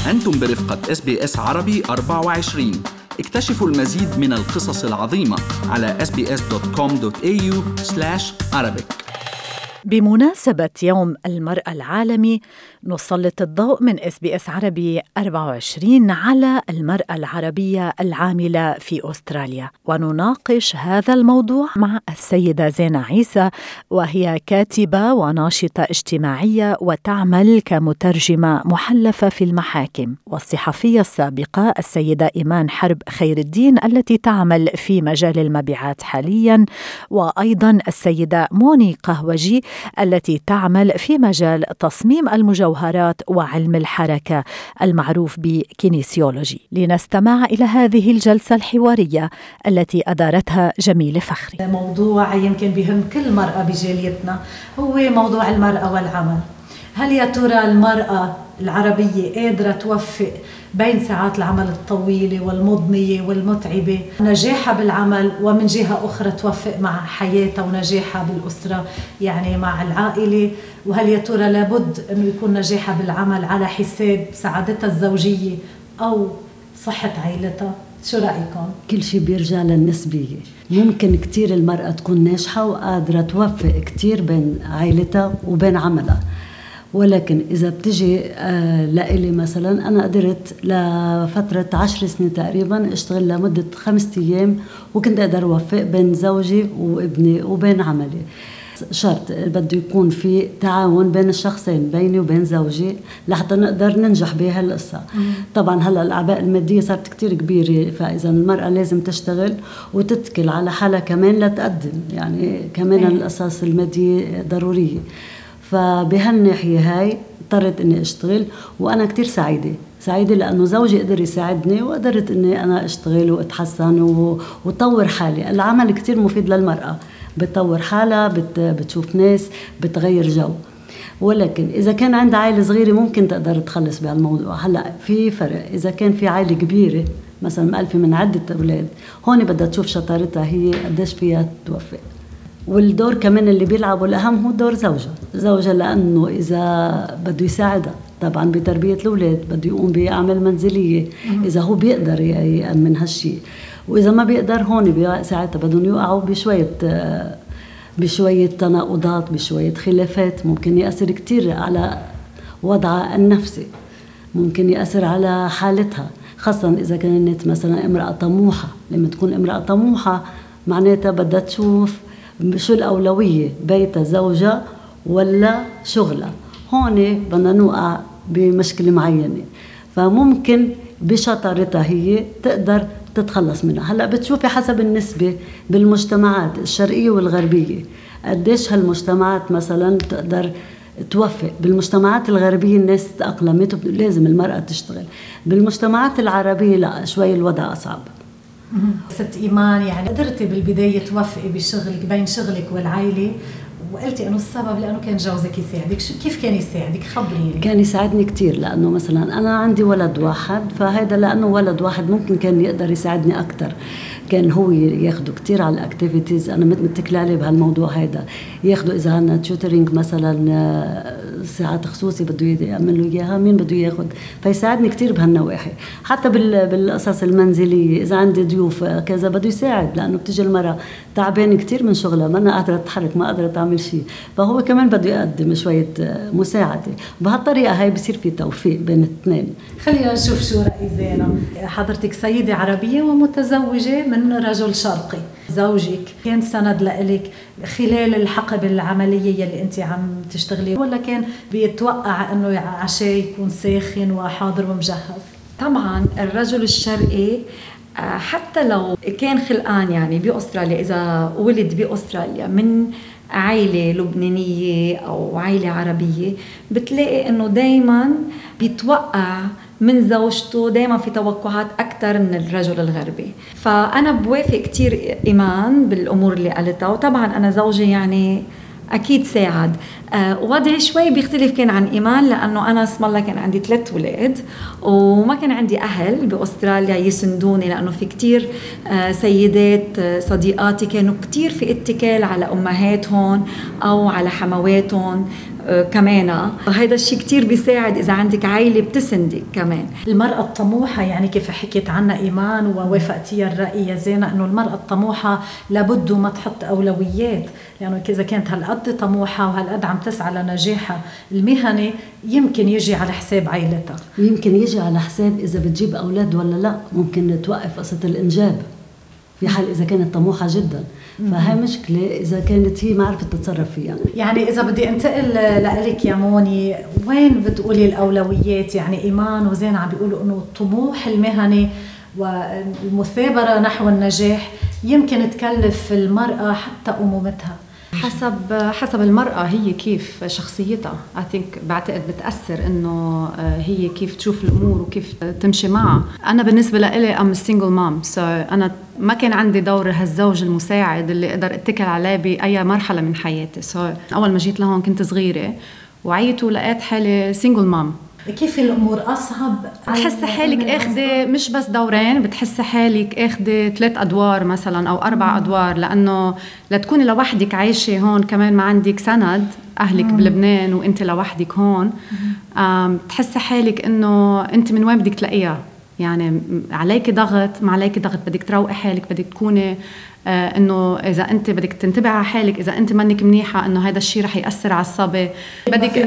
أنتم برفقة SBS عربي 24. اكتشفوا المزيد من القصص العظيمة على sbs.com.au/Arabic. بمناسبة يوم المرأة العالمي نسلط الضوء من SBS عربي 24 على المرأة العربية العاملة في أستراليا، ونناقش هذا الموضوع مع السيدة زينة عيسى، وهي كاتبة وناشطة اجتماعية وتعمل كمترجمة محلفة في المحاكم، والصحفية السابقة السيدة إيمان حرب خير الدين التي تعمل في مجال المبيعات حالياً، وأيضاً السيدة موني قهوجي التي تعمل في مجال تصميم المجوهرات وعلم الحركة المعروف بكينيسيولوجي. لنستمع إلى هذه الجلسة الحوارية التي أدارتها جميلة فخري. موضوع يمكن بهم كل مرأة بجاليتنا هو موضوع المرأة والعمل. هل يا ترى المرأة العربية قادرة توفق بين ساعات العمل الطويلة والمضنية والمتعبة، نجاحها بالعمل، ومن جهة أخرى توفق مع حياتها ونجاحها بالأسرة، يعني مع العائلة؟ وهل يا ترى لابد أنه يكون نجاحها بالعمل على حساب سعادتها الزوجية أو صحة عائلتها؟ شو رأيكم؟ كل شيء بيرجع للنسبية. ممكن كتير المرأة تكون ناجحة وقادرة توفق كتير بين عائلتها وبين عملها، ولكن إذا بتجي لإلي مثلا، أنا قدرت لفترة 10 سنين تقريبا اشتغل لمدة 5 أيام، وكنت أقدر أوفق بين زوجي وابني وبين عملي. شرط بده يكون في تعاون بين الشخصين، بيني وبين زوجي، لحتى نقدر ننجح بها القصة. طبعا هلأ الأعباء المادية صارت كتير كبيرة، فإذا المرأة لازم تشتغل وتتكل على حالها كمان لتقدم، يعني كمان الأساس المادي ضرورية. فبهالناحية هاي اضطريت اني اشتغل، وانا كتير سعيدة لانه زوجي قدر يساعدني، وقدرت اني انا اشتغل واتحسن وطور حالي. العمل كتير مفيد للمرأة، بتطور حالها، بتشوف ناس، بتغير جو. ولكن اذا كان عند عائلة صغيرة ممكن تقدر تخلص بهالموضوع. هلا في فرق، اذا كان في عائلة كبيرة مثلا مألفة من عدة اولاد، هون بدها تشوف شطارتها هي قديش فيها توفق. والدور كمان اللي بيلعبه الأهم هو دور زوجها، لأنه إذا بده يساعدها طبعا بتربية الأولاد، بده يقوم بأعمال منزلية إذا هو بيقدر يأمن هالشي، وإذا ما بيقدر هون ساعتها بدهم يوقعوا بشوية تناقضات، بشوية خلافات، ممكن يأثر كتير على وضعها النفسي، ممكن يأثر على حالتها، خاصة إذا كانت مثلا امرأة طموحة. لما تكون امرأة طموحة معناتها بدها تشوف شو الأولوية، بيتها، زوجها، ولا شغلها. هون بدنا نوقع بمشكلة معينة، فممكن بشطارتها هي تقدر تتخلص منها. هلأ بتشوفي حسب النسبة بالمجتمعات الشرقية والغربية، قديش هالمجتمعات مثلا تقدر توفق. بالمجتمعات الغربية الناس تأقلمت، لازم المرأة تشتغل. بالمجتمعات العربية لا، شوي الوضع أصعب. ست إيمان، يعني قدرتي بالبداية توفقي بشغلك بين شغلك والعائلة، وقلتي أنه السبب لأنه كان جوزك يساعدك. كيف كان يساعدك؟ خبريني. كان يساعدني كتير، لأنه مثلا أنا عندي ولد واحد، فهذا لأنه ولد واحد ممكن كان يقدر يساعدني أكتر. كان هو ياخده كتير على الأكتيفيتيز، أنا متكلة عليه بهالموضوع هذا. ياخده إذا عنا تيوترينج مثلا، ساعات خصوصي بده يعمل له إياها، مين بده ياخد، فيساعدني كتير بهالنواحي. حتى بالقصص المنزلية، إذا عندي ضيوف كذا بده يساعد، لأنه بتجي المرأة تعبانة كتير من شغلها، ما أنا قادرة أتحرك، ما قادرة أعمل شيء، فهو كمان بده يقدم شوية مساعدة. بهالطريقة هاي بصير في توفيق بين الاثنين. خلينا نشوف شو رأي زينة. حضرتك سيدة عربية ومتزوجة من رجل شرقي، زوجك كان سند لإلك خلال الحقبة العملية اللي أنت عم تشتغلي، ولا كان بيتوقع أنه عشاء يكون ساخن وحاضر ومجهز؟ طبعا الرجل الشرقي حتى لو كان خلقان يعني بأستراليا، إذا ولد بأستراليا من عائلة لبنانية أو عائلة عربية، بتلاقي أنه دايما بيتوقع من زوجته، دايما في توقعات أكتر من الرجل الغربي. فأنا بوافق كتير إيمان بالأمور اللي قالتها، وطبعا أنا زوجي يعني أكيد ساعد. وضعي شوي بيختلف كان عن إيمان، لأنه أنا اسم الله كان عندي 3 ولاد، وما كان عندي أهل بأستراليا يسندوني، لأنه في كتير سيدات صديقاتي كانوا كتير في اتكال على أمهاتهم أو على حمواتهم، كمان. هذا الشيء كتير بيساعد إذا عندك عائلة بتسندك كمان. المرأة الطموحة يعني كيف حكيت عنها إيمان ووافقتيها الرأي يا زينة، أنه المرأة الطموحة لابد ما تحط أولويات، لأنه يعني إذا كانت هالقد طموحة وهالقد عم تسعى لنجاحها المهني يمكن يجي على حساب عائلتها، يمكن يجي على حساب إذا بتجيب أولاد ولا لا، ممكن توقف قصة الإنجاب في حال إذا كانت طموحة جدا. فهي مشكلة إذا كانت هي ما عرفت تتصرف فيها. يعني إذا بدي أنتقل لك يا موني، وين بتقولي الأولويات؟ يعني إيمان وزين عم بيقولوا إنه الطموح المهني والمثابرة نحو النجاح يمكن تكلف المرأة حتى أمومتها. حسب المرأة هي كيف شخصيتها. بعتقد بتأثر إنه هي كيف تشوف الأمور وكيف تمشي معها. أنا بالنسبة لإلي I'm a single mom، so أنا ما كان عندي دور هالزوج المساعد اللي أقدر أتكل عليه بأي مرحلة من حياتي. so أول ما جيت لهون كنت صغيرة وعيت ولقيت حالي single mom. كيف الأمور أصعب؟ بتحس حالك أخذة مش بس دورين، بتحس حالك أخذة 3 أدوار مثلا أو 4 أدوار، لأنه لتكوني لوحدك عايشة هون كمان ما عندك سند، أهلك بلبنان وإنت لوحدك هون. بتحس حالك إنه أنت من وين بدك تلاقيها، يعني عليك ضغط ما عليك ضغط، بدك تروقي حالك، بدك تكوني انه اذا انت بدك تنتبه على حالك، اذا انت منك منيحه انه هذا الشيء رح ياثر على الصبي، بدك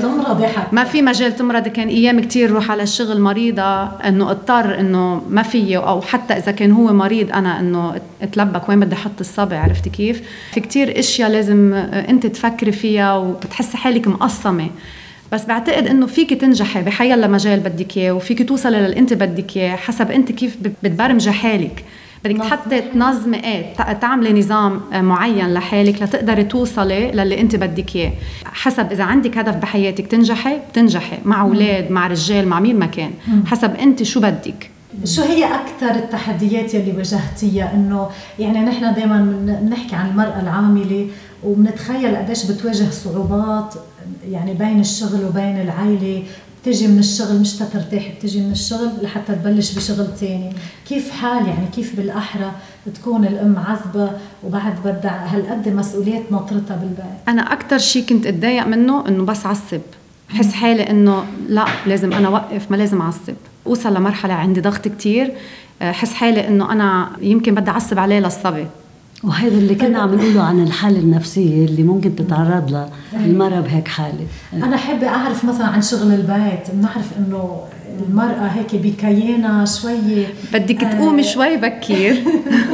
ما في مجال تمرضي. كان ايام كتير روح على الشغل مريضه انه اضطر انه ما فيه، او حتى اذا كان هو مريض انا انه اتلبك وين بدي احط الصبي. عرفت كيف؟ في كتير اشياء لازم انت تفكري فيها وبتحسي حالك مقصمه. بس بعتقد انه فيك تنجحي بحيلا مجال بدك اياه، وفيك توصلي للي انت بدك اياه حسب انت كيف بتبرمجي حالك. بدك تحطي تنظمي تعملي نظام معين لحالك لتقدري توصلي للي انت بدك اياه، حسب اذا عندك هدف بحياتك بتنجحي مع اولاد مع رجال مع مين ما كان، حسب انت شو بدك. شو هي أكثر التحديات يلي واجهتيها؟ إنه يعني نحن دائما بنحكي عن المرأة العاملة وبنتخيل قديش بتواجه صعوبات يعني بين الشغل وبين العائلة. بتجي من الشغل مش ترتاح، بتجي من الشغل لحتى تبلش بشغل تاني. كيف حال يعني كيف بالأحرى تكون الأم عزبة وبعد بدها هالقد مسؤوليات ناطرتها بالبيت؟ أنا أكتر شيء كنت أتضايق منه إنه بس عصب، حس حالي إنه لا لازم أنا وقف، ما لازم أعصب. أوصل لمرحلة عندي ضغط كتير، حس حالي إنه أنا يمكن بدي أعصب عليه للصبي. وهذا اللي كنا عم نقوله عن الحالة النفسية اللي ممكن تتعرض لها المرأة بهيك حالة. أنا حابة أعرف مثلا عن شغل البيت، بنعرف إنه المرأة هيك بكيانة شوية، بدك تقومي شوي بكير.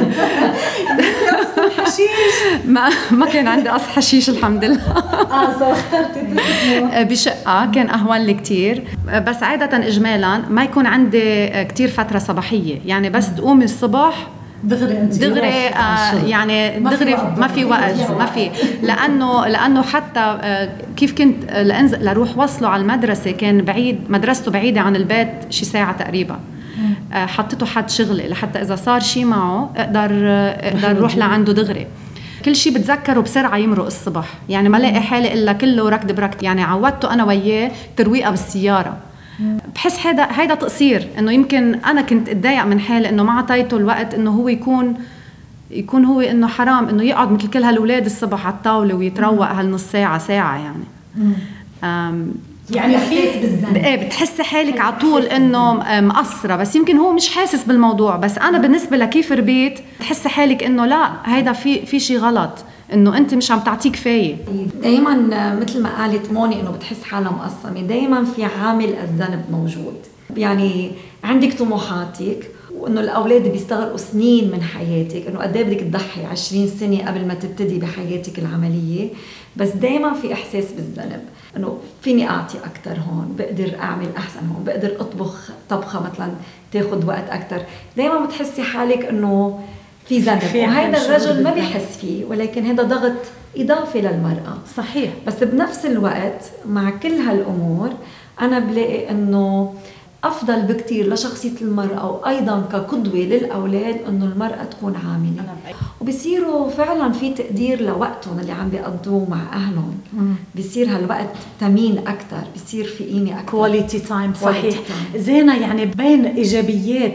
حشيش ما كان عندي قص حشيش الحمد لله. صار اخترتي بشقة كان أهون لي كتير. بس عادة إجمالا ما يكون عندي كتير فترة صباحية، يعني بس تقومي الصبح دغري يعني دغري ما في وقت، ما في، لانه حتى كيف كنت لانزل لروح وصله على المدرسه كان بعيد، مدرسته بعيده عن البيت شي ساعه تقريبا. حطيته حد شغلي لحتى اذا صار شي معه اقدر روح لعنده دغري. كل شيء بتذكره بسرعه يمرق الصبح، يعني ما لاقي حالي الا كله ركض بركض. يعني عودته انا وياه ترويقه بالسياره. بحس هيدا تقصير، انه يمكن انا كنت اتضايق من حالي انه ما عطيته الوقت انه هو يكون هو انه حرام انه يقعد مثل كل هالولاد الصبح على الطاوله ويتروق هالنص ساعه يعني. يعني احساس بالذنب، بتحسي حالك على طول انه مقصره، بس يمكن هو مش حاسس بالموضوع. بس انا بالنسبه لكيف ربيت تحسي حالك انه لا هيدا في شيء غلط، انه انت مش عم تعطيه كفايه. دايما مثل ما قالت موني انه بتحس حالها مقصمه، دايما في عامل الذنب موجود. يعني عندك طموحاتك وانه الاولاد بيستغرقوا سنين من حياتك، انه قد ايه بدك تضحي 20 سنه قبل ما تبتدي بحياتك العمليه، بس دائما في احساس بالذنب انه فيني اعطي اكثر هون، بقدر اعمل احسن هون، بقدر اطبخ طبخه مثلا تاخذ وقت اكثر. دائما بتحسي حالك انه في ذنب، وهذا الرجل ما بيحس فيه، ولكن هذا ضغط اضافي للمراه. صحيح. بس بنفس الوقت مع كل هالامور انا بلاقي انه أفضل بكتير لشخصية المرأة وأيضاً كقدوة للأولاد إنه المرأة تكون عاملة، وبيصيروا فعلاً في تقدير لوقتهم اللي عم بيقضوه مع أهلهم. بيصير هالوقت ثمين أكتر، بيصير في قيمة أكتر، quality time. صحيح. زينة، يعني بين إيجابيات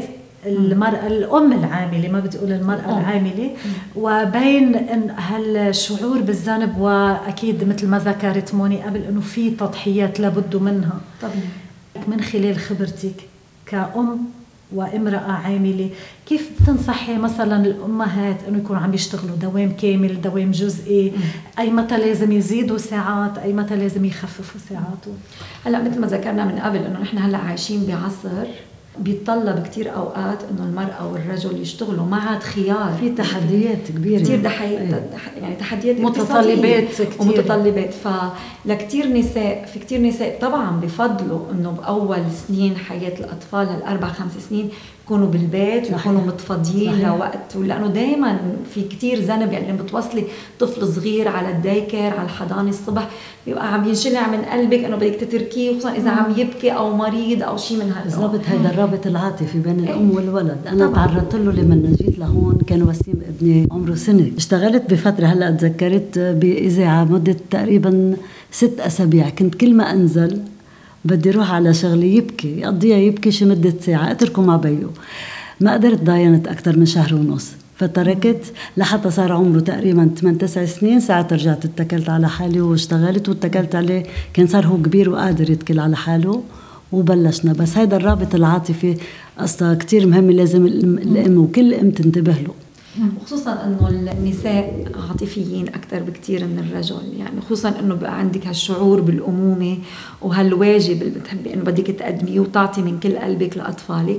المرأة الأم العاملة، ما بدي أقول المرأة العاملة، وبين هالشعور بالذنب، وأكيد مثل ما ذكرت موني قبل أنه في تضحيات لابد منها. طبعا من خلال خبرتك كأم وامرأة عاملة، كيف تنصحي مثلا الأمهات أنه يكونوا عم يشتغلوا دوام كامل، دوام جزئي؟ أي متى لازم يزيدوا ساعات، أي متى لازم يخففوا ساعاته؟ هلأ مثل ما ذكرنا من قبل أنه نحن هلأ عايشين بعصر بيتطلب كتير أوقات أنه المرأة والرجل يشتغلوا، ما عاد خيار. في تحديات كبيرة كتير يعني تحديات متطلبات كتير ومتطلبات. فلكتير نساء، في كتير نساء طبعا بفضلوا أنه بأول سنين حياة الأطفال 4-5 سنين يكونوا بالبيت ويكونوا متفضيين لوقت، لأنه دايما في كتير ذنب. يعني لما بتوصلي طفل صغير على الدايكر على الحضانة الصبح بيبقى عم ينشلع من قلبك أنه بدك تتركيه، خصوصا إذا عم يبكي أو مريض أو شيء من هذا. بالضبط، هذا الرابط العاطفي بين الأم والولد. أنا تعرضت له لما جيت لهون، كان وسيم ابني عمره سنة. اشتغلت بفترة هلأ تذكرت بإذاعة مدة تقريبا 6 أسابيع. كنت كل ما أنزل بدي روح على شغلي يبكي، يقضيها يبكي شي مدة ساعة، اتركه مع بيو. ما قدرت ضاينت أكتر من 1.5 شهر، فتركت لحتى صار عمره تقريبا 8-9 سنين. ساعة رجعت اتكلت على حالي واشتغلت واتكلت عليه، كان صار هو كبير وقادر يتكل على حاله وبلشنا. بس هذا الرابط العاطفي أصلا كتير مهم، لازم الأم وكل أم تنتبه له، وخصوصا انه النساء عاطفيين اكثر بكثير من الرجل. يعني خصوصا انه بقى عندك هالشعور بالامومه وهالواجب اللي بتحبي انه بدك تقدميه وتعطي من كل قلبك لاطفالك،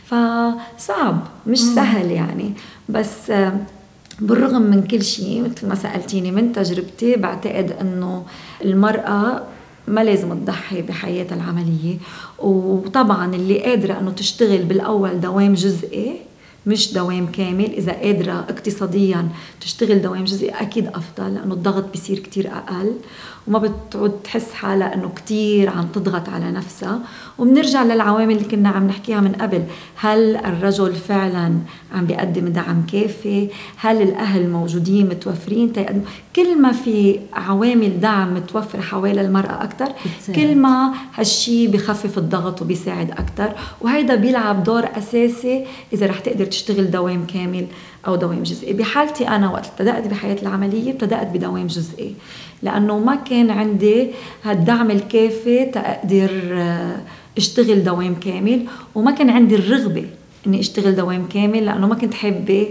فصعب مش سهل يعني. بس بالرغم من كل شيء مثل ما سالتيني من تجربتي، بعتقد انه المراه ما لازم تضحي بحياتها العمليه. وطبعا اللي قادره انه تشتغل بالاول دوام جزئي مش دوام كامل، إذا قادرة اقتصاديا تشتغل دوام جزئي أكيد أفضل، لأنه الضغط بيصير كتير أقل وما بتعود تحس حالها أنه كتير عم تضغط على نفسها. وبنرجع للعوامل اللي كنا عم نحكيها من قبل، هل الرجل فعلا عم بيقدم دعم كافي؟ هل الأهل موجودين متوفرين تيقدموا؟ كل ما في عوامل دعم متوفر حوالي المرأة أكتر، كل ما هالشي بخفف الضغط وبيساعد أكتر. وهيدا بيلعب دور أساسي إذا رح تقدر تشتغل دوام كامل أو دوام جزئي. بحالتي أنا وقت ابتدأت بحياتي العملية ابتدأت بدوام جزئي، لأنه ما كان عندي هالدعم الكافي تقدر اشتغل دوام كامل، وما كان عندي الرغبة اني اشتغل دوام كامل، لأنه ما كنت حابة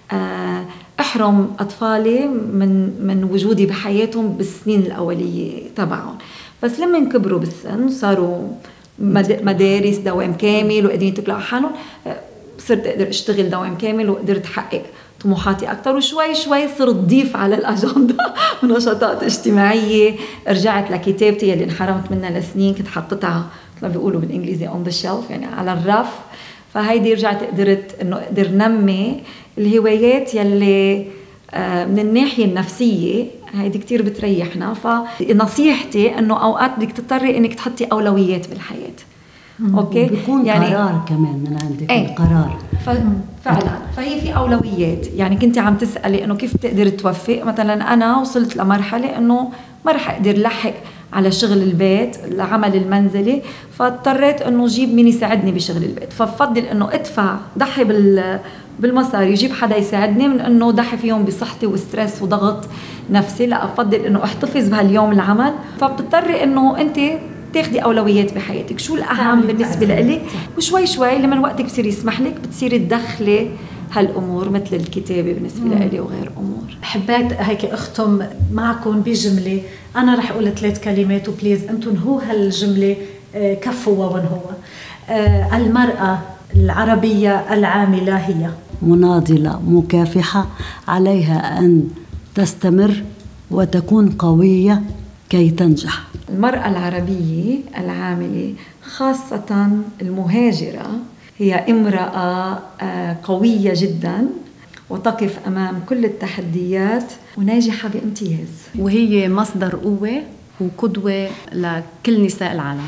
احرم أطفالي من وجودي بحياتهم بالسنين الأولية تبعهم. بس لما كبروا بالسن صاروا مدارس دوام كامل وقادرين يتكلوا على حالهم، صرت أقدر أشتغل دوام كامل وقدرت أحقق طموحاتي أكتر. وشوي شوي صرت ضيف على الأجندة ونشاطات اجتماعية. رجعت لكتابتي اللي انحرمت منها لسنين، كنت حطتها مثل ما بيقولوا بالإنجليزي on the shelf، يعني على الرف. فهيدي رجعت قدرت إنه أقدر نمي الهوايات يلي من الناحية النفسية هيدي كتير بتريحنا. فنصيحتي إنه أوقات بدك تضطري إنك تحطي أولويات بالحياة. اوكي، بيكون يعني قرار كمان من عندك. القرار فعلا. فهي في اولويات. يعني كنت عم تسالي انه كيف تقدر توفق. مثلا انا وصلت لمرحله انه ما رح اقدر لحق على شغل البيت، العمل المنزلي، فاضطريت انه اجيب مين يساعدني بشغل البيت. فبفضل انه ادفع ضحي بالمصاري يجيب حدا يساعدني من انه ضحي فيهم بصحتي وستريس وضغط نفسي. لا، افضل انه احتفظ بهاليوم العمل. فبتضطري انه انت تاخدي أولويات بحياتك، شو الأهم بالنسبة لك، وشوي شوي لمن وقتك بصير يسمح لك بتصيري تدخلي هالأمور مثل الكتابة بالنسبة لي وغير أمور. حبيت هيك أختم معكم بجملة، أنا رح أقول 3 كلمات وبليز أنتم هو هالجملة كفوا وون هو. المرأة العربية العاملة هي مناضلة مكافحة، عليها أن تستمر وتكون قوية كي تنجح. المرأة العربية العاملة خاصة المهاجرة هي امرأة قوية جدا وتقف أمام كل التحديات وناجحة بامتياز، وهي مصدر قوة وقدوة لكل نساء العالم.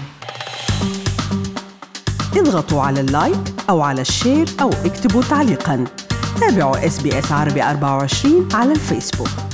اضغطوا على اللايك أو على الشير أو اكتبوا تعليقاً. تابعوا SBS عربي 24 على الفيسبوك.